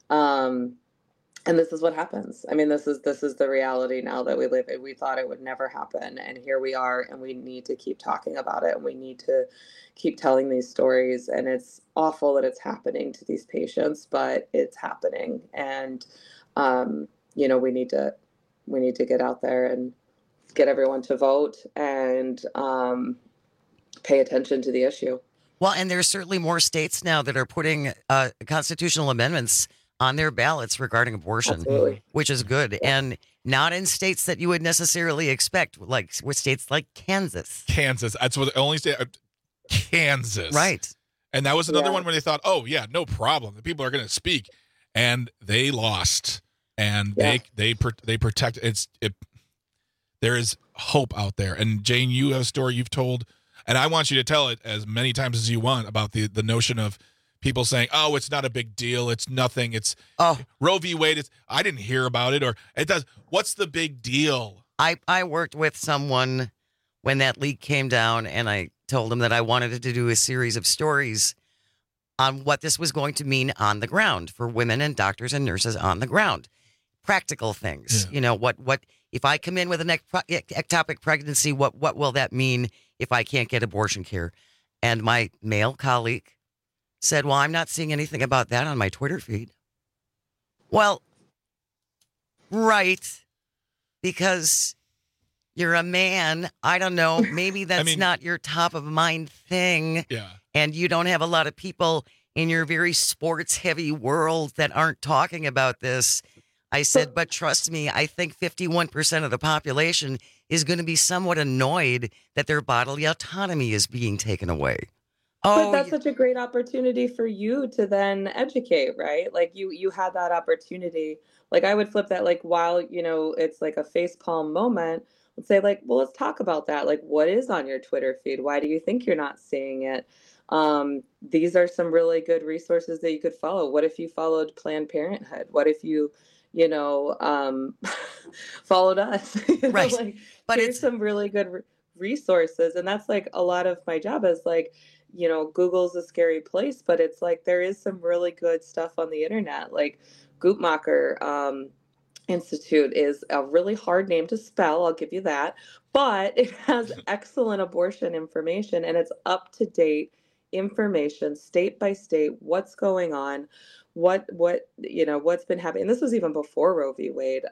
And this is what happens. I mean, this is the reality now that we live in. We thought it would never happen. And here we are, and we need to keep talking about it. And we need to keep telling these stories. And it's awful that it's happening to these patients, but it's happening. And, we need to get out there and get everyone to vote and pay attention to the issue. Well, and there's certainly more states now that are putting constitutional amendments on their ballots regarding abortion, Absolutely. Which is good. And not in states that you would necessarily expect, like with states like Kansas. That's what the only state, Kansas. Right. And that was another one where they thought, oh, yeah, no problem. The people are going to speak. And they lost. And they protect. There is hope out there. And Jane, you have a story you've told, and I want you to tell it as many times as you want about the notion of people saying, oh, it's not a big deal. It's nothing. It's Roe v. Wade. I didn't hear about it, or it does. What's the big deal? I worked with someone when that leak came down, and I told him that I wanted to do a series of stories on what this was going to mean on the ground for women and doctors and nurses on the ground. Practical things. Yeah. What if I come in with an ectopic pregnancy, what will that mean if I can't get abortion care? And my male colleague said, well, I'm not seeing anything about that on my Twitter feed. Well, right, because you're a man. I don't know. Maybe that's not your top of mind thing. Yeah. And you don't have a lot of people in your very sports heavy world that aren't talking about this. I said, but trust me, I think 51% of the population is going to be somewhat annoyed that their bodily autonomy is being taken away. But that's such a great opportunity for you to then educate, right? Like you had that opportunity. Like I would flip that, like while, it's like a facepalm moment, let's say like, well, let's talk about that. Like what is on your Twitter feed? Why do you think you're not seeing it? These are some really good resources that you could follow. What if you followed Planned Parenthood? What if you, followed us? Right. Like, but here's some really good resources. And that's like a lot of my job is like, Google's a scary place, but it's like there is some really good stuff on the internet. Like Guttmacher Institute is a really hard name to spell, I'll give you that, but it has excellent abortion information and it's up to date information, state by state, what's going on, what's been happening. And this was even before Roe v. Wade.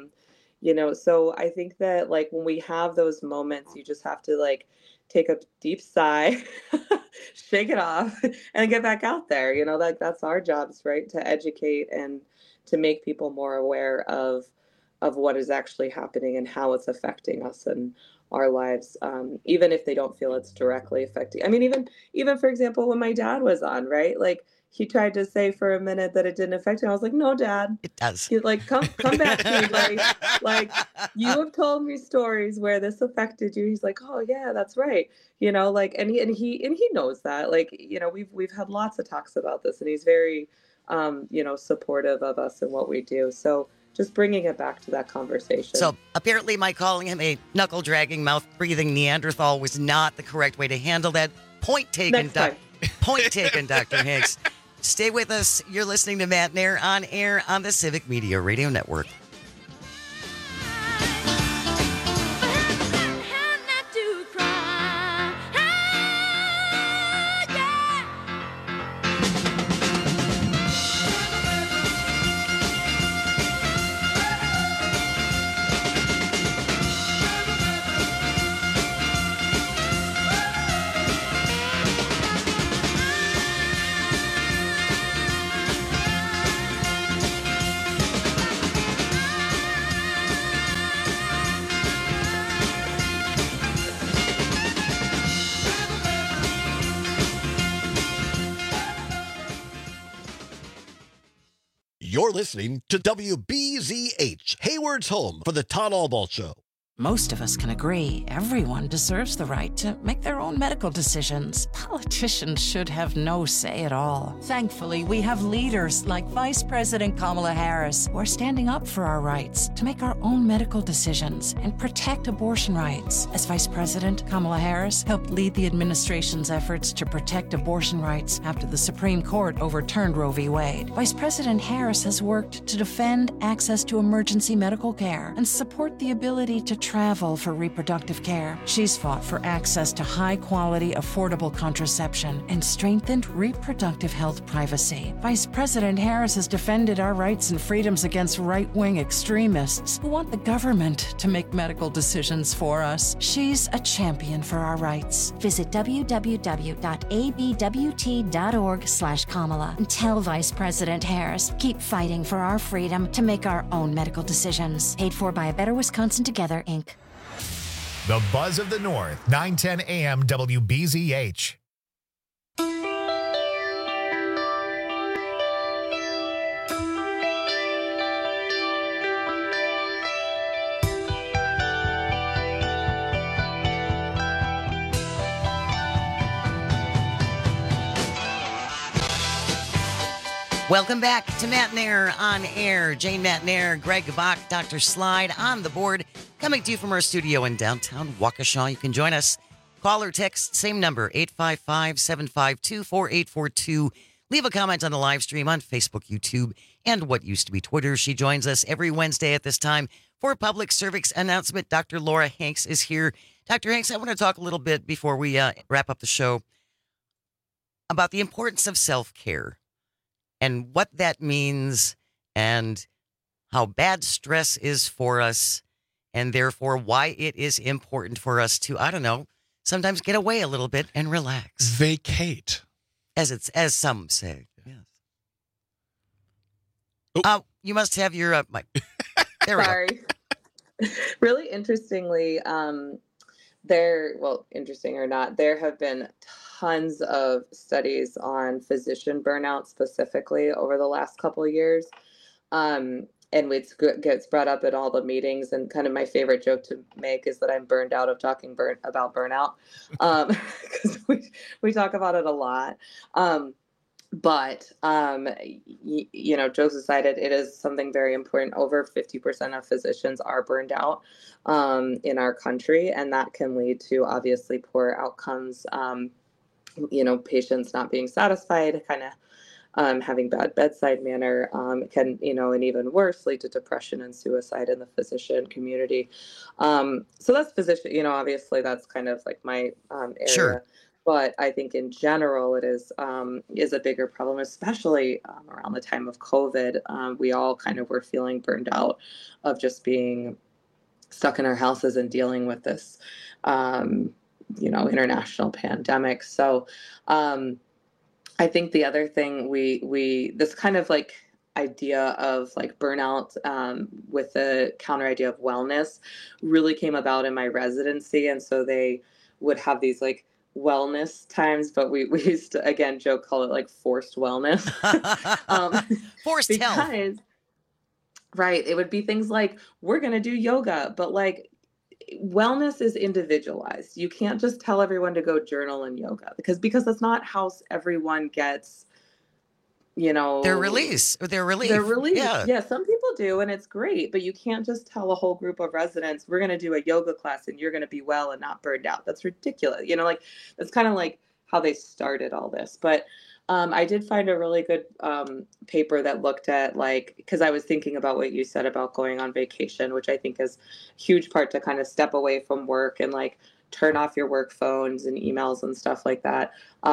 So I think that like when we have those moments, you just have to like take a deep sigh, shake it off, and get back out there. That's our jobs, right? To educate and to make people more aware of what is actually happening and how it's affecting us and our lives, even if they don't feel it's directly affecting. I mean, even for example, when my dad was on, right? Like he tried to say for a minute that it didn't affect him. I was like, no, Dad. It does. He's like, come back to me, buddy. Like, you have told me stories where this affected you. He's like, oh yeah, that's right. And he knows that. Like, we've had lots of talks about this, and he's very, supportive of us and what we do. So just bringing it back to that conversation. So apparently my calling him a knuckle-dragging, mouth-breathing Neanderthal was not the correct way to handle that. Point taken, Dr. Hanks. Stay with us. You're listening to Matt Nair on air on the Civic Media Radio Network. You're listening to WBZH, Hayward's home for the Todd Albaugh Show. Most of us can agree everyone deserves the right to make their own medical decisions. Politicians should have no say at all. Thankfully, we have leaders like Vice President Kamala Harris who are standing up for our rights to make our own medical decisions and protect abortion rights. As Vice President, Kamala Harris helped lead the administration's efforts to protect abortion rights after the Supreme Court overturned Roe v. Wade. Vice President Harris has worked to defend access to emergency medical care and support the ability to travel for reproductive care. She's fought for access to high-quality, affordable contraception and strengthened reproductive health privacy. Vice President Harris has defended our rights and freedoms against right-wing extremists who want the government to make medical decisions for us. She's a champion for our rights. Visit www.abwt.org/Kamala and tell Vice President Harris, keep fighting for our freedom to make our own medical decisions. Paid for by A Better Wisconsin Together, Inc. The Buzz of the North, 910 AM WBZH. Welcome back to Matt Nair on Air. Jane Matt Nair, Greg Bach, Dr. Slide on the board, coming to you from our studio in downtown Waukesha. You can join us. Call or text, same number, 855-752-4842. Leave a comment on the live stream on Facebook, YouTube, and what used to be Twitter. She joins us every Wednesday at this time for a public service announcement. Dr. Laura Hanks is here. Dr. Hanks, I want to talk a little bit before we wrap up the show about the importance of self-care and what that means and how bad stress is for us and therefore why it is important for us to, I don't know, sometimes get away a little bit and relax. Vacate. As some say. Yes. Oh, you must have your mic. There we Sorry. go. Really interestingly, interesting or not, there have been tons of studies on physician burnout specifically over the last couple of years. And it gets brought up at all the meetings. And kind of my favorite joke to make is that I'm burned out of talking about burnout, because we talk about it a lot. But jokes aside, it is something very important. Over 50% of physicians are burned out in our country, and that can lead to obviously poor outcomes. Patients not being satisfied, kind of having bad bedside manner, can, and even worse, lead to depression and suicide in the physician community. So that's physician, obviously that's kind of like my area. Sure. But I think in general, it is a bigger problem, especially around the time of COVID. We all kind of were feeling burned out of just being stuck in our houses and dealing with this, international pandemic. So I think the other thing this kind of like idea of like burnout with the counter idea of wellness really came about in my residency. And so they would have these like wellness times, but we used to, again, call it like forced wellness. Forced health. Right. It would be things like, we're going to do yoga, but like wellness is individualized. You can't just tell everyone to go journal and yoga because that's not how everyone gets, their release. Yeah, some people do, and it's great, but you can't just tell a whole group of residents, we're going to do a yoga class and you're going to be well and not burned out. That's ridiculous. That's kind of like how they started all this. But I did find a really good paper that looked at because I was thinking about what you said about going on vacation, which I think is a huge part to kind of step away from work and like turn off your work phones and emails and stuff like that.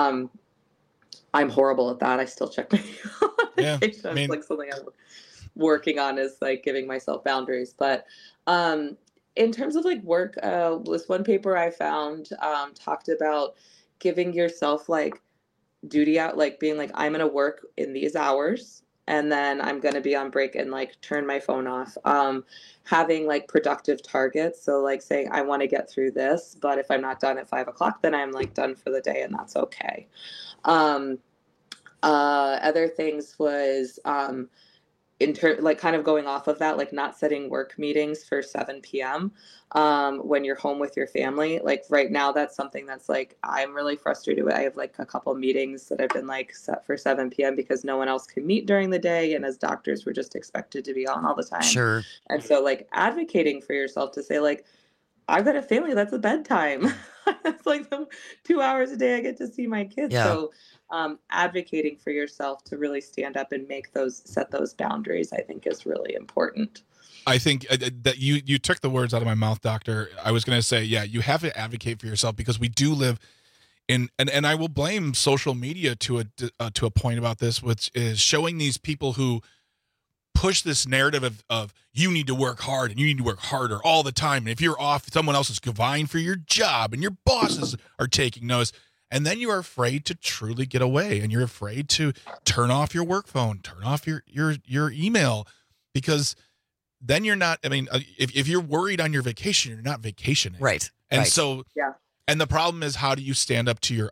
I'm horrible at that. I still check my email on vacation. It's like something I'm working on is like giving myself boundaries. But in terms of like work, this one paper I found talked about giving yourself like duty out, like being like, I'm going to work in these hours and then I'm going to be on break and like turn my phone off. Having like productive targets. So like saying, I want to get through this, but if I'm not done at 5:00, then I'm like done for the day and that's okay. Other things was like kind of going off of that, like not setting work meetings for 7 p.m. When you're home with your family. Like right now, that's something that's like, I'm really frustrated with. I have like a couple meetings that have been like set for 7 p.m. because no one else can meet during the day. And as doctors, we're just expected to be on all the time. Sure. And so like advocating for yourself to say like, I've got a family, that's a bedtime. That's like the 2 hours a day I get to see my kids. Yeah. So advocating for yourself to really stand up and set those boundaries, I think is really important. I think that you took the words out of my mouth, Doctor. I was going to say, yeah, you have to advocate for yourself because we do live in, and I will blame social media to a point about this, which is showing these people who push this narrative of you need to work hard and you need to work harder all the time. And if you're off, someone else is vying for your job and your bosses are taking notice. And then you are afraid to truly get away, and you're afraid to turn off your work phone, turn off your email, because then you're not, I mean, if you're worried on your vacation, you're not vacationing. Right. And right. so, yeah. And the problem is, how do you stand up to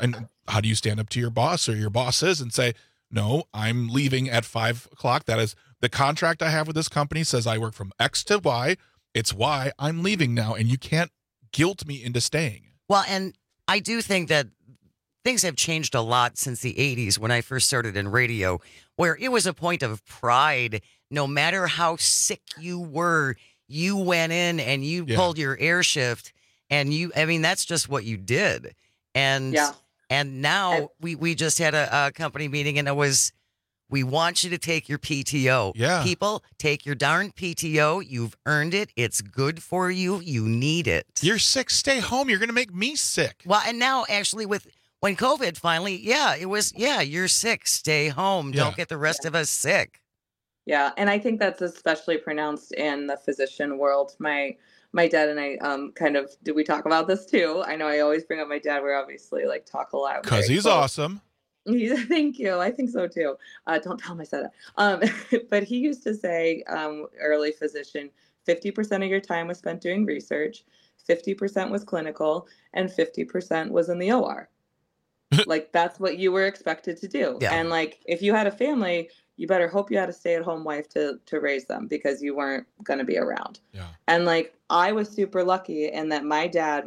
your boss or your bosses and say, no, I'm leaving at 5 o'clock. That is the contract I have with this company says I work from X to Y. It's Y. I'm leaving now. And you can't guilt me into staying. Well, and I do think that things have changed a lot since the 80s when I first started in radio, where it was a point of pride. No matter how sick you were, you went in and you pulled your air shift, and that's just what you did. And now we just had a company meeting, and it was, we want you to take your PTO. Yeah. People, take your darn PTO. You've earned it. It's good for you. You need it. You're sick. Stay home. You're going to make me sick. Well, and now actually when COVID finally, it was, you're sick. Stay home. Yeah. Don't get the rest of us sick. Yeah, and I think that's especially pronounced in the physician world. My dad and I did we talk about this too? I know I always bring up my dad. We're obviously like talk a lot. Because he's awesome. Thank you. I think so too. Don't tell him I said that. But he used to say, early physician, 50% of your time was spent doing research, 50% was clinical, and 50% was in the OR. Like that's what you were expected to do. Yeah. And like if you had a family, you better hope you had a stay-at-home wife to raise them because you weren't going to be around. Yeah. And like I was super lucky in that my dad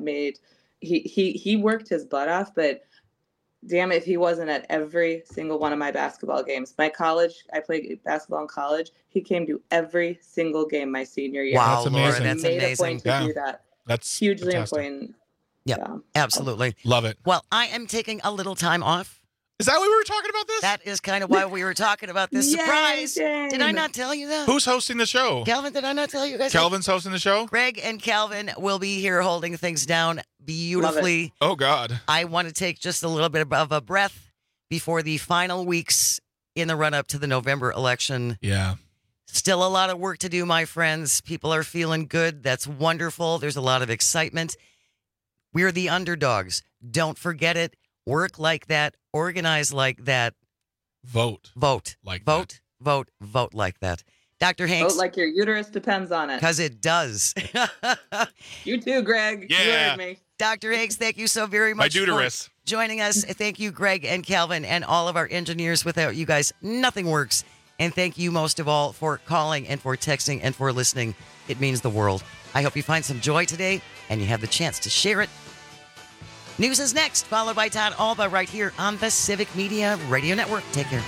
he worked his butt off, but damn it, if he wasn't at every single one of my basketball games. I played basketball in college. He came to every single game my senior year. Wow, that's amazing. Laura, that's made amazing. a point to do that. That's hugely fantastic. important. Yeah, absolutely. Love it. Well, I am taking a little time off. Is that why we were talking about this? That is kind of why we were talking about this. Yay, Surprise! Jane. Did I not tell you that? Who's hosting the show? Calvin, did I not tell you guys? Calvin's hosting the show? Greg and Calvin will be here holding things down beautifully. Oh, God. I want to take just a little bit of a breath before the final weeks in the run-up to the November election. Yeah. Still a lot of work to do, my friends. People are feeling good. That's wonderful. There's a lot of excitement. We're the underdogs. Don't forget it. Work like that. Organize like that. Vote. Vote. Like vote. that. Vote. Vote like that. Dr. Hanks. Vote like your uterus depends on it. Because it does. You too, Greg. Yeah. You heard me. Dr. Hanks, thank you so very much My for deuterus. joining us. Thank you, Greg and Calvin, and all of our engineers. Without you guys, nothing works. And thank you most of all for calling and for texting and for listening. It means the world. I hope you find some joy today and you have the chance to share it. News is next, followed by Todd Alba right here on the Civic Media Radio Network. Take care.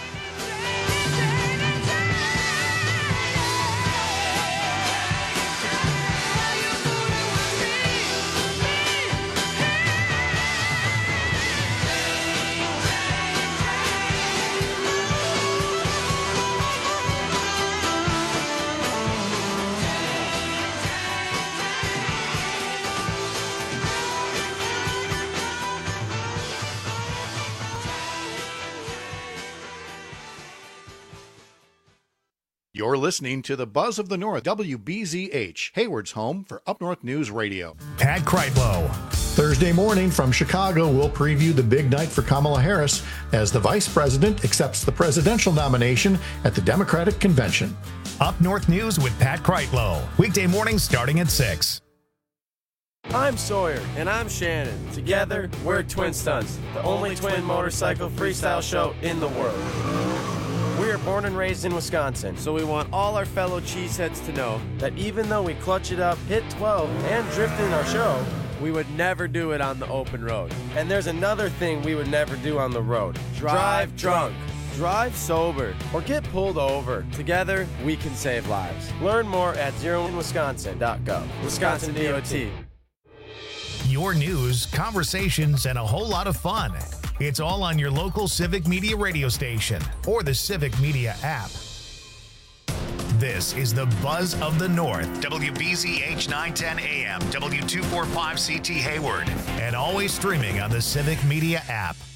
You're listening to the Buzz of the North, WBZH, Hayward's home for Up North News Radio. Pat Kreitlow. Thursday morning from Chicago, we'll preview the big night for Kamala Harris as the vice president accepts the presidential nomination at the Democratic Convention. Up North News with Pat Kreitlow. Weekday mornings starting at 6. I'm Sawyer, and I'm Shannon. Together, we're Twin Stunts, the only twin motorcycle freestyle show in the world. We are born and raised in Wisconsin, so we want all our fellow cheeseheads to know that even though we clutch it up, hit 12, and drift in our show, we would never do it on the open road. And there's another thing we would never do on the road. Drive drunk. Drive sober or get pulled over. Together, we can save lives. Learn more at zeroinwisconsin.gov. Wisconsin DOT. Your news, conversations, and a whole lot of fun. It's all on your local Civic Media radio station or the Civic Media app. This is the Buzz of the North, WBZH 910 AM, W245CT Hayward, and always streaming on the Civic Media app.